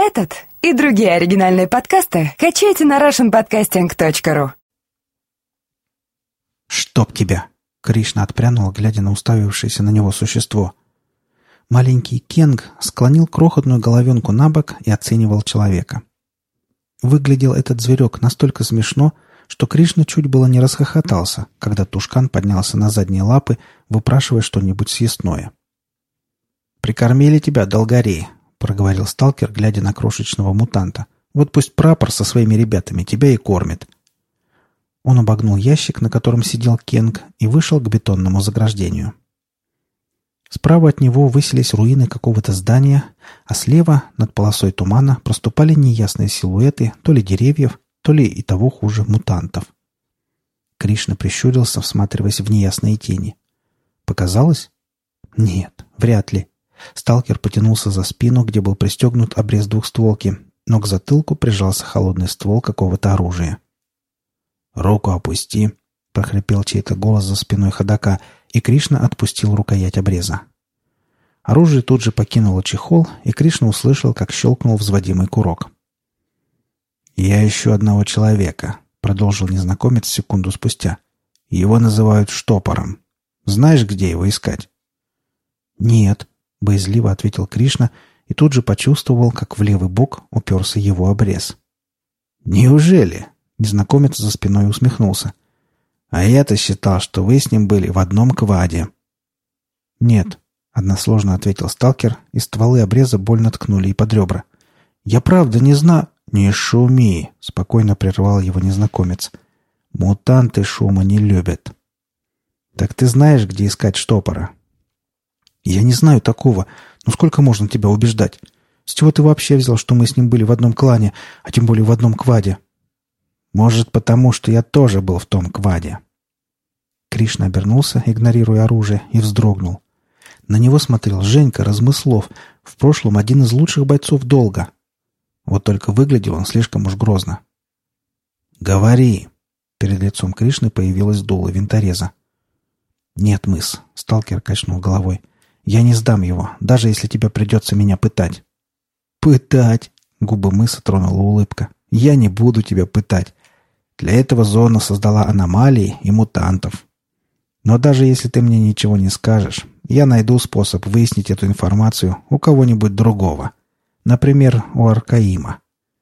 Этот и другие оригинальные подкасты качайте на russianpodcasting.ru. «Чтоб тебя!» — Кришна отпрянул, глядя на уставившееся на него существо. Маленький Кенг склонил крохотную головенку на бок и оценивал человека. Выглядел этот зверек настолько смешно, что Кришна чуть было не расхохотался, когда Тушкан поднялся на задние лапы, выпрашивая что-нибудь съестное. «Прикормили тебя, долгорей!» — проговорил сталкер, глядя на крошечного мутанта. «Вот пусть прапор со своими ребятами тебя и кормит». Он обогнул ящик, на котором сидел Кенг, и вышел к бетонному заграждению. Справа от него высились руины какого-то здания, а слева, над полосой тумана, проступали неясные силуэты то ли деревьев, то ли и того хуже мутантов. Кришна прищурился, всматриваясь в неясные тени. Показалось? Нет, вряд ли. Сталкер потянулся за спину, где был пристегнут обрез двухстволки, но к затылку прижался холодный ствол какого-то оружия. «Руку опусти!» — прохрипел чей-то голос за спиной ходока, и Кришна отпустил рукоять обреза. Оружие тут же покинуло чехол, и Кришна услышал, как щелкнул взводимый курок. «Я ищу одного человека», — продолжил незнакомец секунду спустя. «Его называют штопором. Знаешь, где его искать?» «Нет», — боязливо ответил Кришна, и тут же почувствовал, как в левый бок уперся его обрез. «Неужели?» — незнакомец за спиной усмехнулся. «А я-то считал, что вы с ним были в одном кваде». «Нет», — односложно ответил сталкер, и стволы обреза больно ткнули и под ребра. «Я правда не знаю...» «Не шуми!» — спокойно прервал его незнакомец. «Мутанты шума не любят». «Так ты знаешь, где искать штопора?» «Я не знаю такого. Но сколько можно тебя убеждать? С чего ты вообще взял, что мы с ним были в одном клане, а тем более в одном кваде?» «Может, потому что я тоже был в том кваде». Кришна обернулся, игнорируя оружие, и вздрогнул. На него смотрел Женька Размыслов, в прошлом один из лучших бойцов долга. Вот только выглядел он слишком уж грозно. «Говори!» Перед лицом Кришны появилось дуло винтореза. «Нет, мыс», — сталкер качнул головой. «Я не сдам его, даже если тебе придется меня пытать». «Пытать?» — губы мыса тронула улыбка. «Я не буду тебя пытать. Для этого зона создала аномалии и мутантов. Но даже если ты мне ничего не скажешь, я найду способ выяснить эту информацию у кого-нибудь другого. Например, у Аркаима».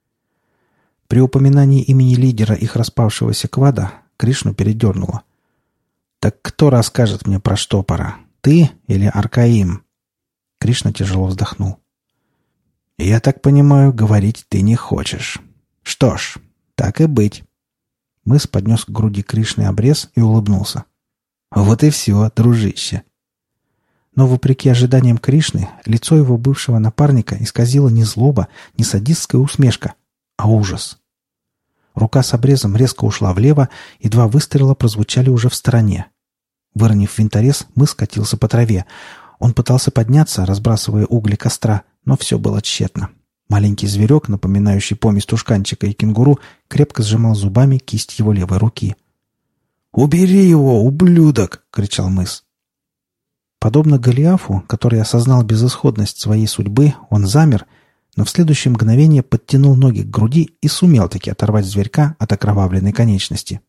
При упоминании имени лидера их распавшегося квада Кришну передернуло. «Так кто расскажет мне про штопора? Ты или Аркаим?» Кришна тяжело вздохнул. «Я так понимаю, говорить ты не хочешь. Что ж, так и быть». Мыс поднес к груди Кришны обрез и улыбнулся. «Вот и все, дружище». Но, вопреки ожиданиям Кришны, лицо его бывшего напарника исказило не злоба, не садистская усмешка, а ужас. Рука с обрезом резко ушла влево, и два выстрела прозвучали уже в стороне. Выронив винторез, мыс катился по траве. Он пытался подняться, разбрасывая угли костра, но все было тщетно. Маленький зверек, напоминающий помесь тушканчика и кенгуру, крепко сжимал зубами кисть его левой руки. «Убери его, ублюдок!» — кричал мыс. Подобно Голиафу, который осознал безысходность своей судьбы, он замер, но в следующее мгновение подтянул ноги к груди и сумел таки оторвать зверька от окровавленной конечности.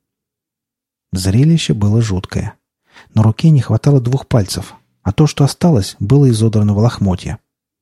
Зрелище было жуткое. На руке не хватало 2 пальцев, а то, что осталось, было изодрано в лохмотья.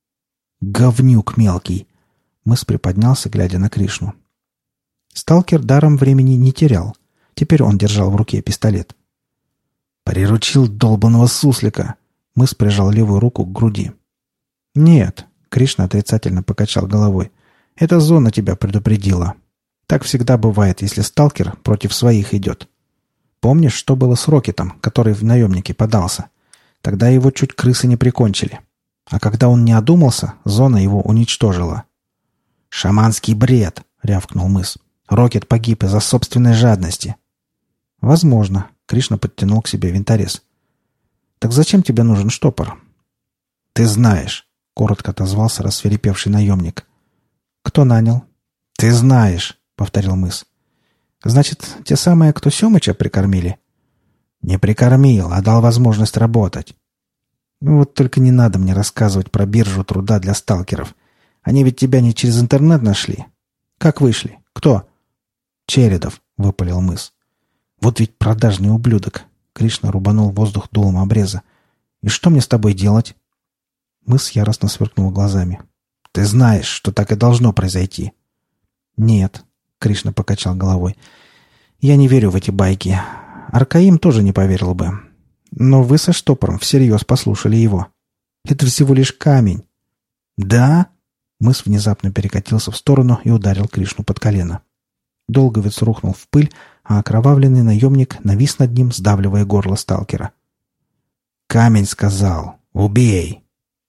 «Говнюк мелкий!» Мыс приподнялся, глядя на Кришну. Сталкер даром времени не терял. Теперь он держал в руке пистолет. «Приручил долбаного суслика!» Мыс прижал левую руку к груди. «Нет», — Кришна отрицательно покачал головой, — «эта зона тебя предупредила. Так всегда бывает, если сталкер против своих идет. Помнишь, что было с Рокетом, который в наемники подался? Тогда его чуть крысы не прикончили. А когда он не одумался, зона его уничтожила». «Шаманский бред!» — рявкнул мыс. «Рокет погиб из-за собственной жадности». «Возможно», — Кришна подтянул к себе винторез. «Так зачем тебе нужен штопор?» «Ты знаешь», — коротко отозвался рассвирепевший наемник. «Кто нанял?» «Ты знаешь», — повторил мыс. «Значит, те самые, кто Семыча прикормили?» «Не прикормил, а дал возможность работать». «Вот только не надо мне рассказывать про биржу труда для сталкеров. Они ведь тебя не через интернет нашли. Как вышли? Кто? Чередов, выпалил мыс. Вот ведь продажный ублюдок. Кришна рубанул воздух дулом обреза. И что мне с тобой делать? Мыс яростно сверкнул глазами. Ты знаешь, что так и должно произойти. Нет, Кришна покачал головой. Я не верю в эти байки. Аркаим тоже не поверил бы. Но вы со штопором всерьез послушали его. Это всего лишь камень. Да? Мыс внезапно перекатился в сторону и ударил Кришну под колено. Долговец рухнул в пыль, а окровавленный наемник навис над ним, сдавливая горло сталкера. «Камень сказал! Убей!»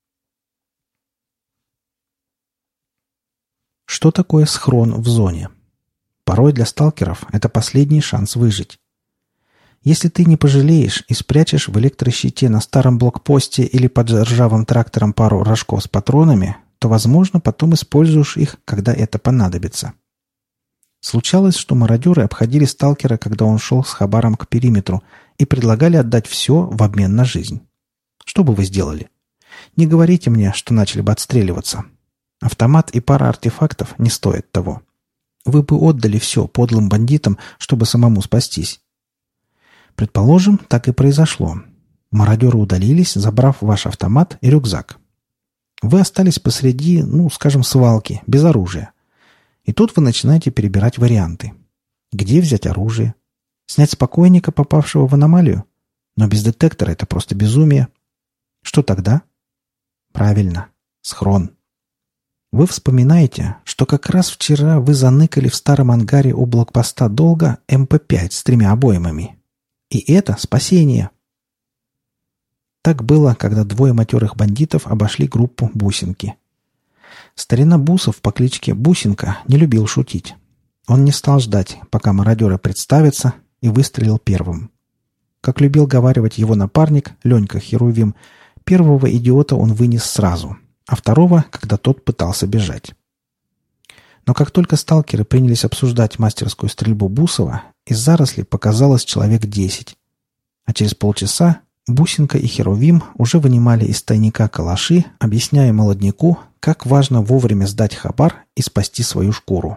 Что такое схрон в зоне? Порой для сталкеров это последний шанс выжить. Если ты не пожалеешь и спрячешь в электрощите на старом блокпосте или под ржавым трактором пару рожков с патронами, то, возможно, потом используешь их, когда это понадобится. Случалось, что мародеры обходили сталкера, когда он шел с хабаром к периметру, и предлагали отдать все в обмен на жизнь. Что бы вы сделали? Не говорите мне, что начали бы отстреливаться. Автомат и пара артефактов не стоят того. Вы бы отдали все подлым бандитам, чтобы самому спастись. Предположим, так и произошло. Мародеры удалились, забрав ваш автомат и рюкзак. Вы остались посреди, скажем, свалки, без оружия. И тут вы начинаете перебирать варианты. Где взять оружие? Снять с покойника, попавшего в аномалию? Но без детектора это просто безумие. Что тогда? Правильно, схрон. Вы вспоминаете, что как раз вчера вы заныкали в старом ангаре у блокпоста долго МП-5 с 3 обоймами. И это спасение. Так было, когда 2 матерых бандитов обошли группу Бусинки. Старина Бусов по кличке Бусинка не любил шутить. Он не стал ждать, пока мародеры представятся, и выстрелил первым. Как любил говаривать его напарник, Ленька Херувим, первого идиота он вынес сразу, а второго, когда тот пытался бежать. Но как только сталкеры принялись обсуждать мастерскую стрельбу Бусова, из зарослей показалось человек 10. А через полчаса Бусинка и Херувим уже вынимали из тайника калаши, объясняя молодняку, как важно вовремя сдать хабар и спасти свою шкуру.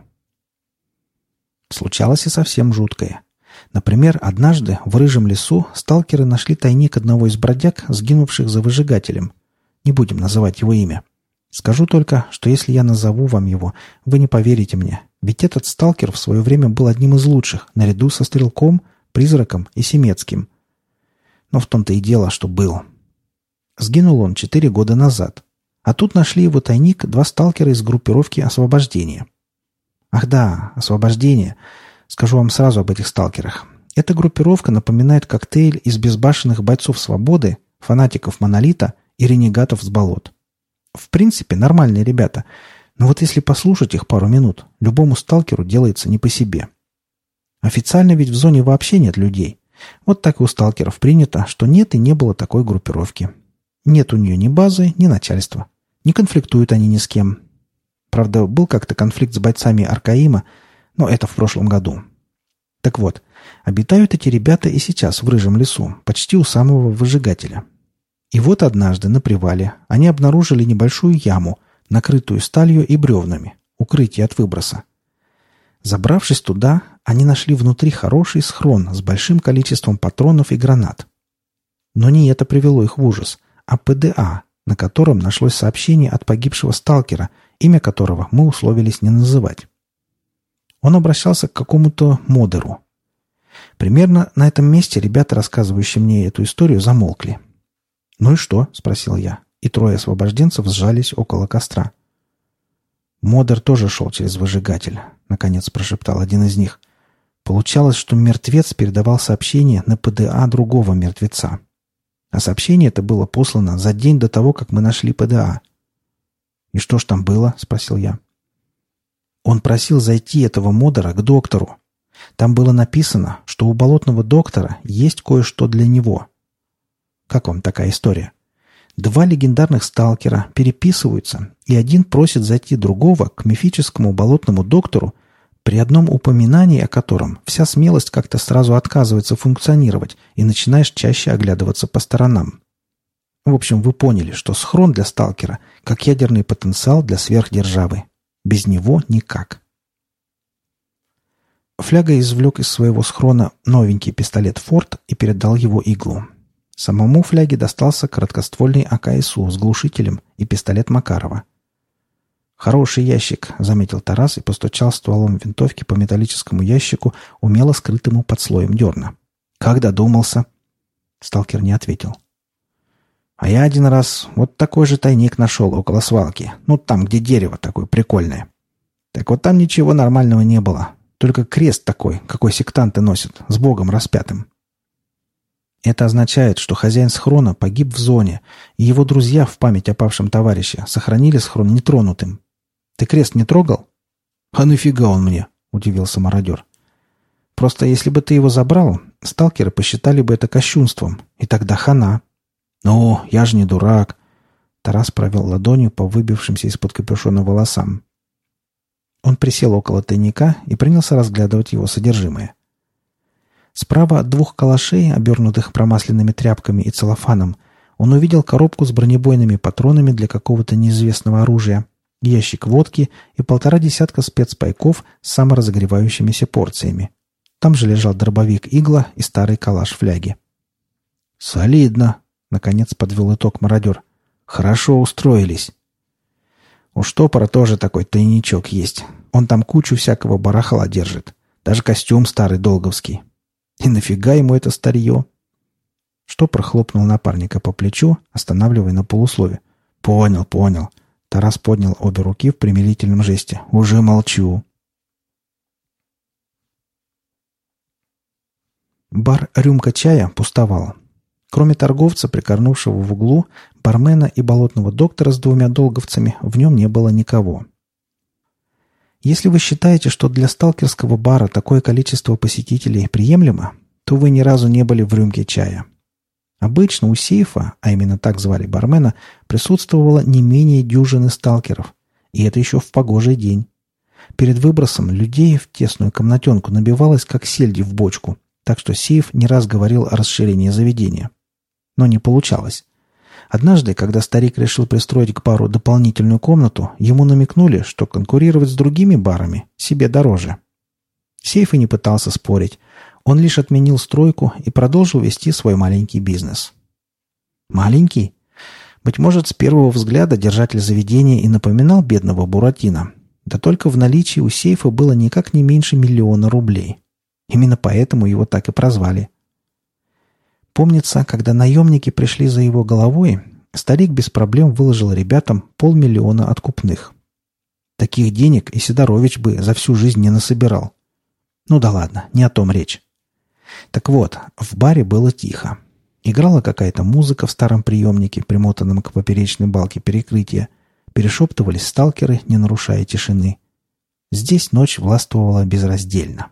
Случалось и совсем жуткое. Например, однажды в рыжем лесу сталкеры нашли тайник одного из бродяг, сгинувших за выжигателем. Не будем называть его имя. Скажу только, что если я назову вам его, вы не поверите мне, ведь этот сталкер в свое время был одним из лучших, наряду со Стрелком, Призраком и Семецким. Но в том-то и дело, что был. Сгинул он 4 года назад. А тут нашли его тайник 2 сталкера из группировки «Освобождение». Ах да, «Освобождение». Скажу вам сразу об этих сталкерах. Эта группировка напоминает коктейль из безбашенных бойцов свободы, фанатиков Монолита и ренегатов с болот. В принципе, нормальные ребята. Но вот если послушать их пару минут, любому сталкеру делается не по себе. Официально ведь в зоне вообще нет людей. Вот так и у сталкеров принято, что нет и не было такой группировки. Нет у нее ни базы, ни начальства. Не конфликтуют они ни с кем. Правда, был как-то конфликт с бойцами Аркаима, но это в прошлом году. Так вот, обитают эти ребята и сейчас в рыжем лесу, почти у самого выжигателя. И вот однажды на привале они обнаружили небольшую яму, накрытую сталью и бревнами, укрытие от выброса. Забравшись туда, они нашли внутри хороший схрон с большим количеством патронов и гранат. Но не это привело их в ужас, а ПДА, на котором нашлось сообщение от погибшего сталкера, имя которого мы условились не называть. Он обращался к какому-то модеру. Примерно на этом месте ребята, рассказывающие мне эту историю, замолкли. «Ну и что?» — спросил я, и 3 освобожденцев сжались около костра. «Модер тоже шел через выжигатель», — наконец прошептал один из них. «Получалось, что мертвец передавал сообщение на ПДА другого мертвеца. А сообщение это было послано за день до того, как мы нашли ПДА». «И что ж там было?» — спросил я. Он просил зайти этого модера к доктору. Там было написано, что у болотного доктора есть кое-что для него. Как вам такая история? 2 легендарных сталкера переписываются, и один просит зайти другого к мифическому болотному доктору, при одном упоминании о котором вся смелость как-то сразу отказывается функционировать, и начинаешь чаще оглядываться по сторонам. В общем, вы поняли, что схрон для сталкера как ядерный потенциал для сверхдержавы. Без него никак. Фляга извлек из своего схрона новенький пистолет «Форд» и передал его Иглу. Самому Фляге достался короткоствольный АКСУ с глушителем и пистолет Макарова. «Хороший ящик», — заметил Тарас и постучал стволом винтовки по металлическому ящику, умело скрытому под слоем дерна. «Как додумался?» Сталкер не ответил. «А я один раз вот такой же тайник нашел около свалки. Ну, там, где дерево такое прикольное. Так вот там ничего нормального не было. Только крест такой, какой сектанты носят, с Богом распятым. Это означает, что хозяин схрона погиб в зоне, и его друзья в память о павшем товарище сохранили схрон нетронутым. Ты крест не трогал?» «А нафига он мне?» — удивился мародер. «Просто если бы ты его забрал, сталкеры посчитали бы это кощунством, и тогда хана». «Ну, я же не дурак». Тарас провел ладонью по выбившимся из-под капюшона волосам. Он присел около тайника и принялся разглядывать его содержимое. Справа от 2 калашей, обернутых промасленными тряпками и целлофаном, он увидел коробку с бронебойными патронами для какого-то неизвестного оружия, ящик водки и 1,5 десятка спецпайков с саморазогревающимися порциями. Там же лежал дробовик «Игла» и старый калаш Фляги. «Солидно», — наконец подвел итог мародер. «Хорошо устроились». У штопора тоже такой тайничок есть. Он там кучу всякого барахла держит. Даже костюм старый долговский. И нафига ему это старье?» Штопор хлопнул напарника по плечу, останавливая на полуслове. «Понял, понял». Тарас поднял обе руки в примирительном жесте. «Уже молчу». Бар «Рюмка чая» пустовал. Кроме торговца, прикорнувшего в углу, бармена и болотного доктора с 2 долговцами, в нем не было никого. Если вы считаете, что для сталкерского бара такое количество посетителей приемлемо, то вы ни разу не были в рюмке чая. Обычно у сейфа, а именно так звали бармена, присутствовало не менее дюжины сталкеров. И это еще в погожий день. Перед выбросом людей в тесную комнатенку набивалось, как сельди в бочку, так что сейф не раз говорил о расширении заведения. Но не получалось. Однажды, когда старик решил пристроить к бару дополнительную комнату, ему намекнули, что конкурировать с другими барами себе дороже. Сейф и не пытался спорить. Он лишь отменил стройку и продолжил вести свой маленький бизнес. Маленький? Быть может, с первого взгляда держатель заведения и напоминал бедного Буратино. Да только в наличии у сейфа было никак не меньше 1 000 000 рублей. Именно поэтому его так и прозвали. Помнится, когда наемники пришли за его головой, старик без проблем выложил ребятам 500 000 откупных. Таких денег и Сидорович бы за всю жизнь не насобирал. Ну да ладно, не о том речь. Так вот, в баре было тихо. Играла какая-то музыка в старом приемнике, примотанном к поперечной балке перекрытия. Перешептывались сталкеры, не нарушая тишины. Здесь ночь властвовала безраздельно.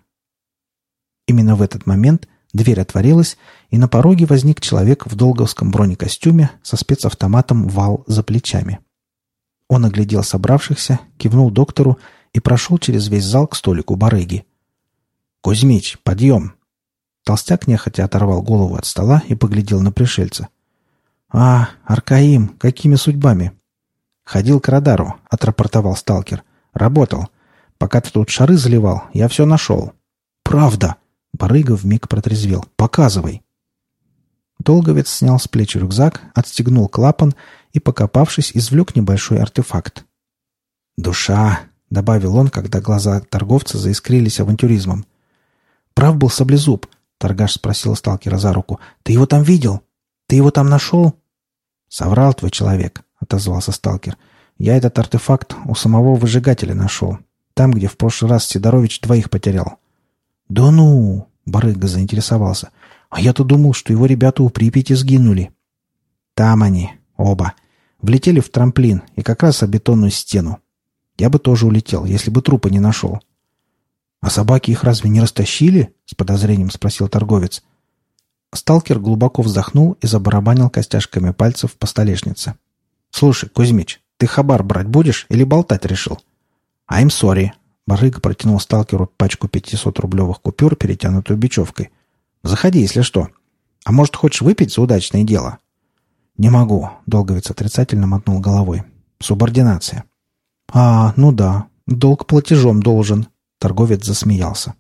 Именно в этот момент дверь отворилась, и на пороге возник человек в долговском бронекостюме со спецавтоматом «Вал» за плечами. Он оглядел собравшихся, кивнул доктору и прошел через весь зал к столику барыги. «Кузьмич, подъем!» Толстяк нехотя оторвал голову от стола и поглядел на пришельца. «А, Аркаим, какими судьбами?» «Ходил к радару», — отрапортовал сталкер. «Работал. Пока ты тут шары заливал, я все нашел». «Правда!» — барыга вмиг протрезвел. «Показывай!» Долговец снял с плеч рюкзак, отстегнул клапан и, покопавшись, извлек небольшой артефакт. «Душа!» — добавил он, когда глаза торговца заискрились авантюризмом. «Прав был Саблезуб?» — торгаш спросил сталкера за руку. «Ты его там видел? Ты его там нашел?» «Соврал твой человек», — отозвался сталкер. «Я этот артефакт у самого выжигателя нашел. Там, где в прошлый раз Сидорович 2 потерял». «Да ну!» — барыга заинтересовался. «А я-то думал, что его ребята у Припяти сгинули». «Там они, оба. Влетели в трамплин и как раз о бетонную стену. Я бы тоже улетел, если бы трупа не нашел». «А собаки их разве не растащили?» — с подозрением спросил торговец. Сталкер глубоко вздохнул и забарабанил костяшками пальцев по столешнице. «Слушай, Кузьмич, ты хабар брать будешь или болтать решил?» «I'm sorry». Барыга протянул сталкеру пачку 500-рублевых купюр, перетянутую бечевкой. «Заходи, если что. А может, хочешь выпить за удачное дело?» «Не могу», — Долговец отрицательно мотнул головой. «Субординация». Ну да, долг платежом должен», — торговец засмеялся.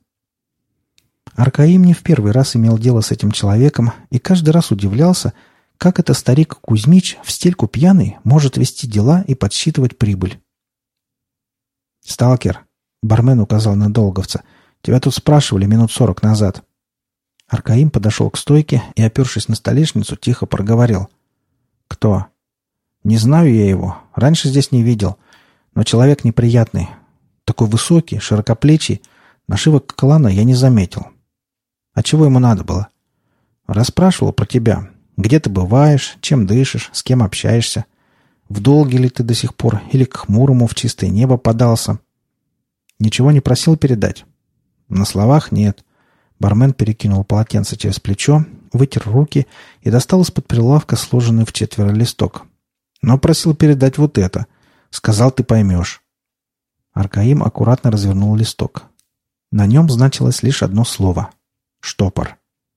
Аркаим не в первый раз имел дело с этим человеком и каждый раз удивлялся, как это старик Кузьмич в стельку пьяный может вести дела и подсчитывать прибыль. «Сталкер», — бармен указал на Долговца, — «тебя тут спрашивали минут 40 назад». Аркаим подошел к стойке и, опершись на столешницу, тихо проговорил. «Кто?» «Не знаю я его. Раньше здесь не видел. Но человек неприятный. Такой высокий, широкоплечий. Нашивок клана я не заметил. А чего ему надо было?» «Расспрашивал про тебя. Где ты бываешь, чем дышишь, с кем общаешься. В долге ли ты до сих пор или к хмурому в чистое небо подался?» «Ничего не просил передать?» «На словах нет». Бармен перекинул полотенце через плечо, вытер руки и достал из-под прилавка сложенный в четверо листок. «Но просил передать вот это. Сказал, ты поймешь». Аркаим аккуратно развернул листок. На нем значилось лишь одно слово — «штопор».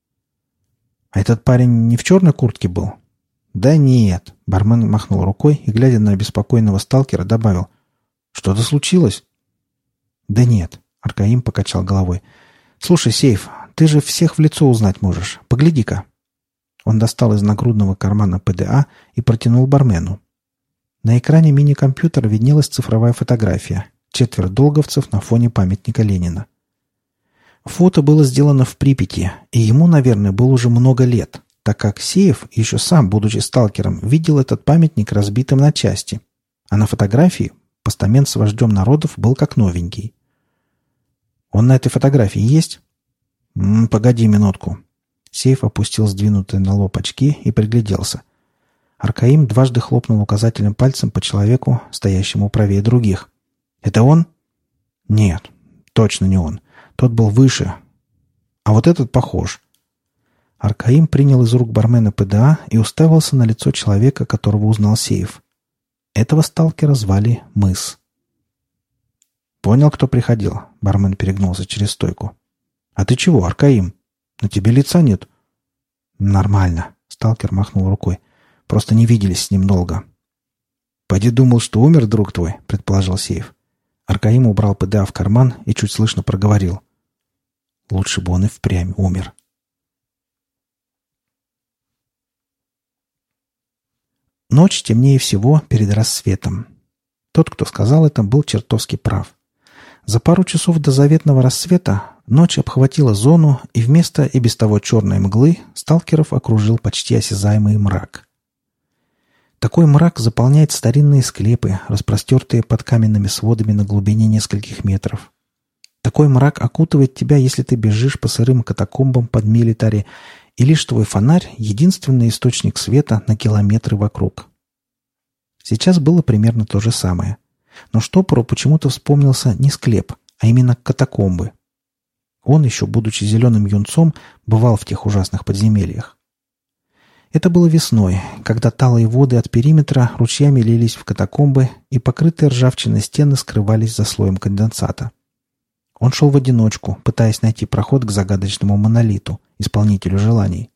«А этот парень не в черной куртке был?» «Да нет», — бармен махнул рукой и, глядя на обеспокоенного сталкера, добавил. «Что-то случилось?» «Да нет», — Аркаим покачал головой. «Слушай, Сейф, ты же всех в лицо узнать можешь. Погляди-ка». Он достал из нагрудного кармана ПДА и протянул бармену. На экране мини-компьютера виднелась цифровая фотография. 4 долговцев на фоне памятника Ленина. Фото было сделано в Припяти, и ему, наверное, было уже много лет, так как Сеев, еще сам, будучи сталкером, видел этот памятник разбитым на части. А на фотографии постамент с вождем народов был как новенький. «Он на этой фотографии есть?» «Погоди минутку». Сейф опустил сдвинутые на лоб очки и пригляделся. Аркаим дважды хлопнул указательным пальцем по человеку, стоящему правее других. «Это он?» «Нет, точно не он. Тот был выше. А вот этот похож». Аркаим принял из рук бармена ПДА и уставился на лицо человека, которого узнал Сейф. Этого сталкера звали Мыс. «Понял, кто приходил?» Бармен перегнулся через стойку. «А ты чего, Аркаим? На тебе лица нет?» «Нормально», — сталкер махнул рукой. «Просто не виделись с ним долго». «Поди думал, что умер друг твой», — предположил Сейф. Аркаим убрал ПДА в карман и чуть слышно проговорил. «Лучше бы он и впрямь умер». Ночь темнее всего перед рассветом. Тот, кто сказал это, был чертовски прав. За пару часов до заветного рассвета ночь обхватила зону, и вместо и без того черной мглы сталкеров окружил почти осязаемый мрак. Такой мрак заполняет старинные склепы, распростертые под каменными сводами на глубине нескольких метров. Такой мрак окутывает тебя, если ты бежишь по сырым катакомбам под милитари, и лишь твой фонарь — единственный источник света на километры вокруг. Сейчас было примерно то же самое. Но штопору почему-то вспомнился не склеп, а именно катакомбы. Он, еще будучи зеленым юнцом, бывал в тех ужасных подземельях. Это было весной, когда талые воды от периметра ручьями лились в катакомбы, и покрытые ржавчиной стены скрывались за слоем конденсата. Он шел в одиночку, пытаясь найти проход к загадочному монолиту, исполнителю желаний.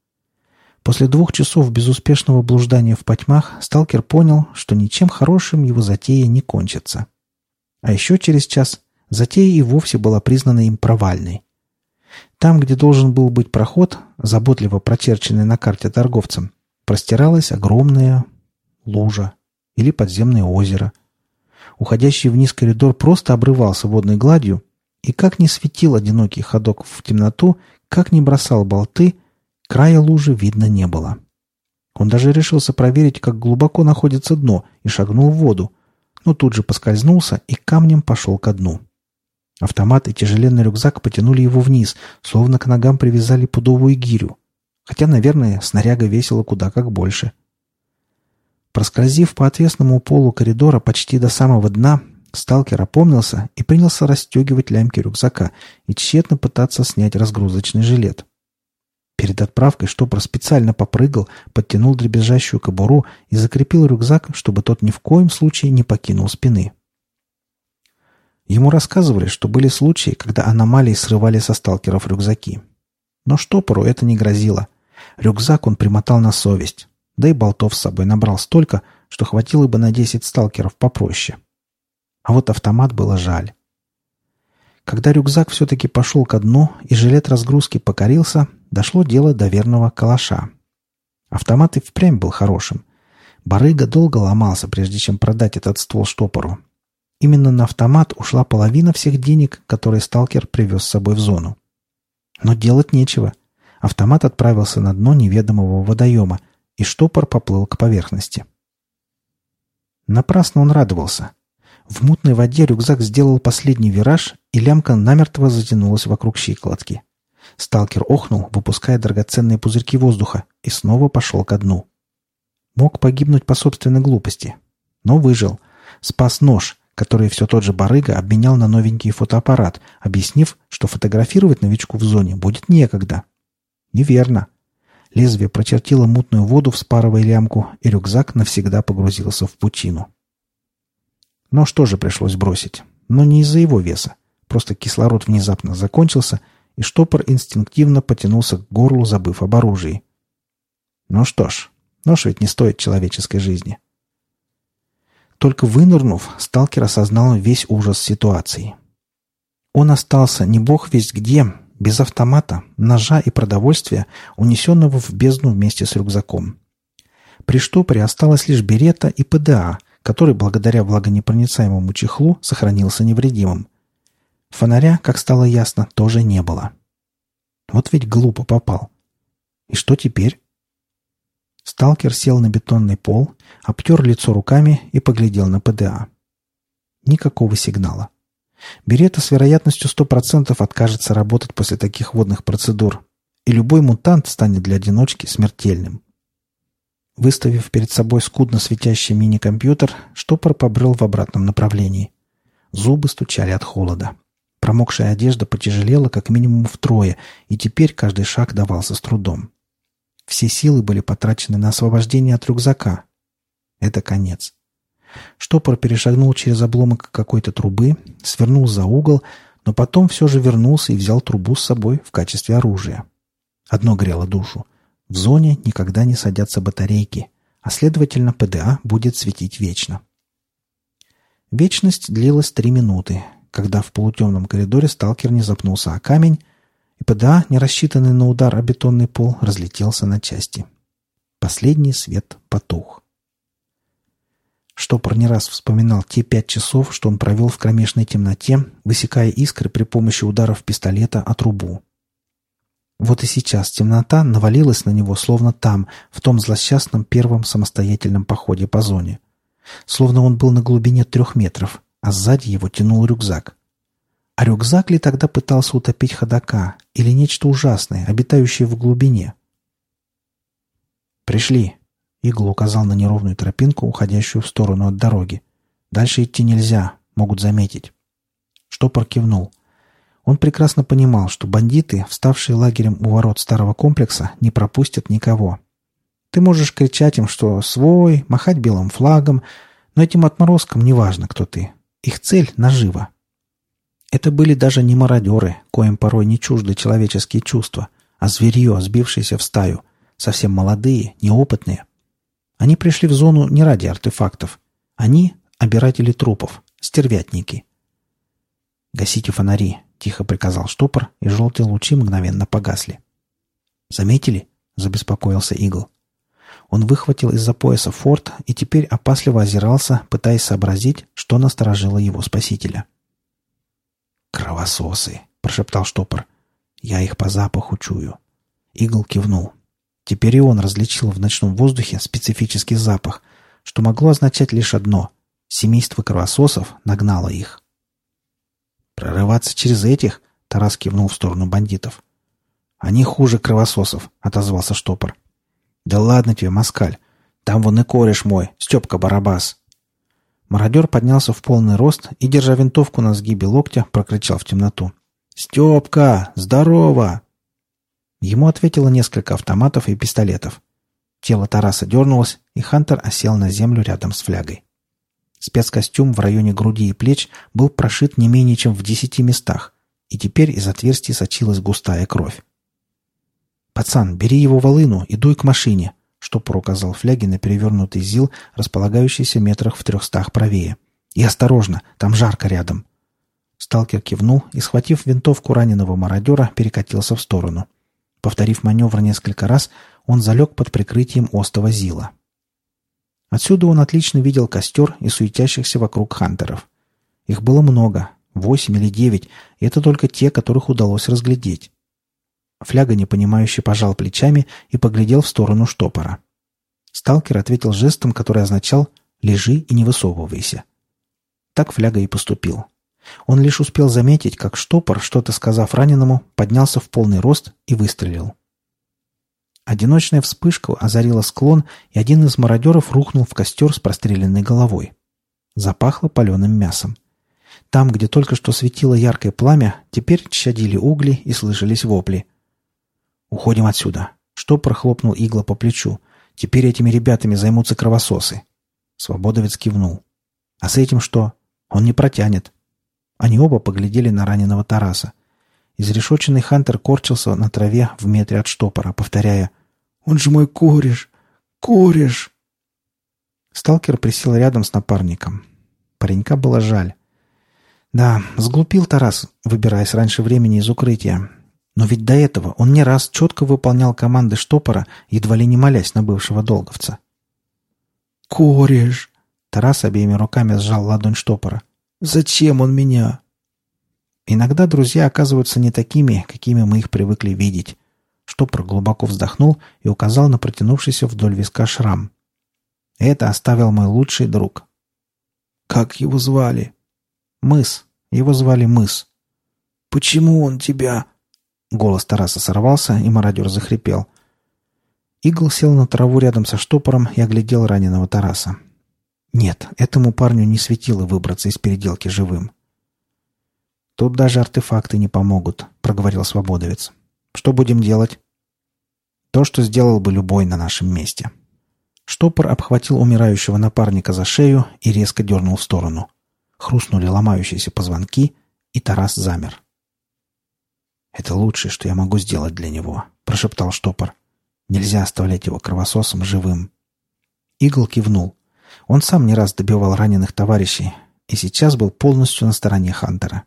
После 2 часов безуспешного блуждания в потьмах сталкер понял, что ничем хорошим его затея не кончится. А еще через час затея и вовсе была признана им провальной. Там, где должен был быть проход, заботливо прочерченный на карте торговцем, простиралась огромная лужа или подземное озеро. Уходящий вниз коридор просто обрывался водной гладью, и как ни светил одинокий ходок в темноту, как ни бросал болты, края лужи видно не было. Он даже решился проверить, как глубоко находится дно, и шагнул в воду, но тут же поскользнулся и камнем пошел ко дну. Автомат и тяжеленный рюкзак потянули его вниз, словно к ногам привязали пудовую гирю. Хотя, наверное, снаряга весила куда как больше. Проскользив по отвесному полу коридора почти до самого дна, сталкер опомнился и принялся расстегивать лямки рюкзака и тщетно пытаться снять разгрузочный жилет. Перед отправкой штопор специально попрыгал, подтянул дребезжащую кобуру и закрепил рюкзак, чтобы тот ни в коем случае не покинул спины. Ему рассказывали, что были случаи, когда аномалии срывали со сталкеров рюкзаки. Но штопору это не грозило. Рюкзак он примотал на совесть. Да и болтов с собой набрал столько, что хватило бы на 10 сталкеров попроще. А вот автомат было жаль. Когда рюкзак все-таки пошел ко дну и жилет разгрузки покорился, дошло дело до верного калаша. Автомат и впрямь был хорошим. Барыга долго ломался, прежде чем продать этот ствол штопору. Именно на автомат ушла половина всех денег, которые сталкер привез с собой в зону. Но делать нечего. Автомат отправился на дно неведомого водоема, и штопор поплыл к поверхности. Напрасно он радовался. В мутной воде рюкзак сделал последний вираж, и лямка намертво затянулась вокруг щиколотки. Сталкер охнул, выпуская драгоценные пузырьки воздуха, и снова пошел ко дну. Мог погибнуть по собственной глупости. Но выжил. Спас нож, который все тот же барыга обменял на новенький фотоаппарат, объяснив, что фотографировать новичку в зоне будет некогда. Неверно. Лезвие прочертило мутную воду, вспарывая лямку, и рюкзак навсегда погрузился в пучину. Нож тоже пришлось бросить, но не из-за его веса. Просто кислород внезапно закончился, и штопор инстинктивно потянулся к горлу, забыв об оружии. Ну что ж, нож ведь не стоит человеческой жизни. Только вынырнув, сталкер осознал весь ужас ситуации. Он остался не бог весть где, без автомата, ножа и продовольствия, унесенного в бездну вместе с рюкзаком. При штопоре осталось лишь берета и ПДА, который, благодаря влагонепроницаемому чехлу, сохранился невредимым. Фонаря, как стало ясно, тоже не было. Вот ведь глупо попал. И что теперь? Сталкер сел на бетонный пол, обтер лицо руками и поглядел на ПДА. Никакого сигнала. Берета с вероятностью 100% откажется работать после таких водных процедур, и любой мутант станет для одиночки смертельным. Выставив перед собой скудно светящий мини-компьютер, штопор побрел в обратном направлении. Зубы стучали от холода. Промокшая одежда потяжелела как минимум втрое, и теперь каждый шаг давался с трудом. Все силы были потрачены на освобождение от рюкзака. Это конец. Штопор перешагнул через обломок какой-то трубы, свернул за угол, но потом все же вернулся и взял трубу с собой в качестве оружия. Одно грело душу. В зоне никогда не садятся батарейки, а следовательно ПДА будет светить вечно. Вечность длилась 3 минуты, когда в полутемном коридоре сталкер не запнулся о камень, и ПДА, не рассчитанный на удар о бетонный пол, разлетелся на части. Последний свет потух. Штопор не раз вспоминал те 5 часов, что он провел в кромешной темноте, высекая искры при помощи ударов пистолета о трубу. Вот и сейчас темнота навалилась на него, словно там, в том злосчастном первом самостоятельном походе по зоне. Словно он был на глубине 3 метров, а сзади его тянул рюкзак. А рюкзак ли тогда пытался утопить ходока или нечто ужасное, обитающее в глубине? «Пришли!» — Игл указал на неровную тропинку, уходящую в сторону от дороги. «Дальше идти нельзя, могут заметить». Штопор кивнул. Он прекрасно понимал, что бандиты, вставшие лагерем у ворот старого комплекса, не пропустят никого. Ты можешь кричать им, что свой, махать белым флагом, но этим отморозкам не важно, кто ты. Их цель — нажива. Это были даже не мародеры, коим порой не чужды человеческие чувства, а зверье, сбившееся в стаю, совсем молодые, неопытные. Они пришли в зону не ради артефактов. Они — обиратели трупов, стервятники. «Гасите фонари», — тихо приказал штопор, и желтые лучи мгновенно погасли. «Заметили?» — забеспокоился Игл. Он выхватил из-за пояса форт и теперь опасливо озирался, пытаясь сообразить, что насторожило его спасителя. «Кровососы!» — прошептал штопор. «Я их по запаху чую». Игл кивнул. Теперь и он различил в ночном воздухе специфический запах, что могло означать лишь одно — семейство кровососов нагнало их. «Прорываться через этих?» — Тарас кивнул в сторону бандитов. «Они хуже кровососов», — отозвался штопор. «Да ладно тебе, москаль. Там вон и кореш мой, Степка Барабас». Мародер поднялся в полный рост и, держа винтовку на сгибе локтя, прокричал в темноту. «Степка! Здорово!» Ему ответило несколько автоматов и пистолетов. Тело Тараса дернулось, и Хантер осел на землю рядом с флягой. Спецкостюм в районе груди и плеч был прошит не менее чем в 10 местах, и теперь из отверстий сочилась густая кровь. «Пацан, бери его волыну и дуй к машине!» Штопор указал фляги на перевернутый ЗИЛ, располагающийся метрах в 300 правее. «И осторожно, там жарко рядом». Сталкер кивнул и, схватив винтовку раненого мародера, перекатился в сторону. Повторив маневр несколько раз, он залег под прикрытием остова ЗИЛа. Отсюда он отлично видел костер и суетящихся вокруг хантеров. Их было много, 8 или 9, и это только те, которых удалось разглядеть. Фляга непонимающе пожал плечами и поглядел в сторону штопора. Сталкер ответил жестом, который означал «лежи и не высовывайся». Так Фляга и поступил. Он лишь успел заметить, как штопор, что-то сказав раненому, поднялся в полный рост и выстрелил. Одиночная вспышка озарила склон, и один из мародеров рухнул в костер с простреленной головой. Запахло паленым мясом. Там, где только что светило яркое пламя, теперь чадили угли и слышались вопли. «Уходим отсюда!» Штопор хлопнул Игла по плечу. «Теперь этими ребятами займутся кровососы!» Свободовец кивнул. «А с этим что? Он не протянет!» Они оба поглядели на раненого Тараса. Изрешоченный хантер корчился на траве в метре от штопора, повторяя «Он же мой кореш! Кореш!» Сталкер присел рядом с напарником. Паренька было жаль. Да, сглупил Тарас, выбираясь раньше времени из укрытия. Но ведь до этого он не раз четко выполнял команды штопора, едва ли не молясь на бывшего долговца. «Кореш!» Тарас обеими руками сжал ладонь штопора. «Зачем он меня?» Иногда друзья оказываются не такими, какими мы их привыкли видеть. Штопор глубоко вздохнул и указал на протянувшийся вдоль виска шрам. Это оставил мой лучший друг. «Как его звали?» «Мыс. Его звали Мыс». «Почему он тебя...» Голос Тараса сорвался, и мародер захрипел. Игл сел на траву рядом со штопором и оглядел раненого Тараса. Нет, этому парню не светило выбраться из переделки живым. «Тут даже артефакты не помогут», — проговорил свободовец. «Что будем делать?» «То, что сделал бы любой на нашем месте». Штопор обхватил умирающего напарника за шею и резко дернул в сторону. Хрустнули ломающиеся позвонки, и Тарас замер. «Это лучшее, что я могу сделать для него», — прошептал штопор. «Нельзя оставлять его кровососом живым». Игл кивнул. Он сам не раз добивал раненых товарищей и сейчас был полностью на стороне Хантера.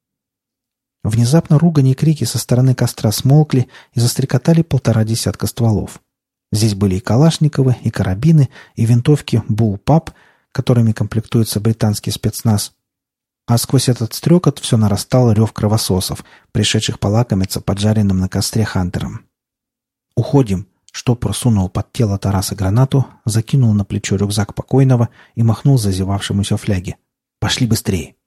Внезапно ругань и крики со стороны костра смолкли и застрекотали 1,5 десятка стволов. Здесь были и калашниковы, и карабины, и винтовки «Булл-Пап», которыми комплектуется британский спецназ. А сквозь этот стрекот все нарастал рев кровососов, пришедших полакомиться поджаренным на костре Хантером. «Уходим!» Штопор сунул под тело Тараса гранату, закинул на плечо рюкзак покойного и махнул зазевавшемуся Фляге. «Пошли быстрее!»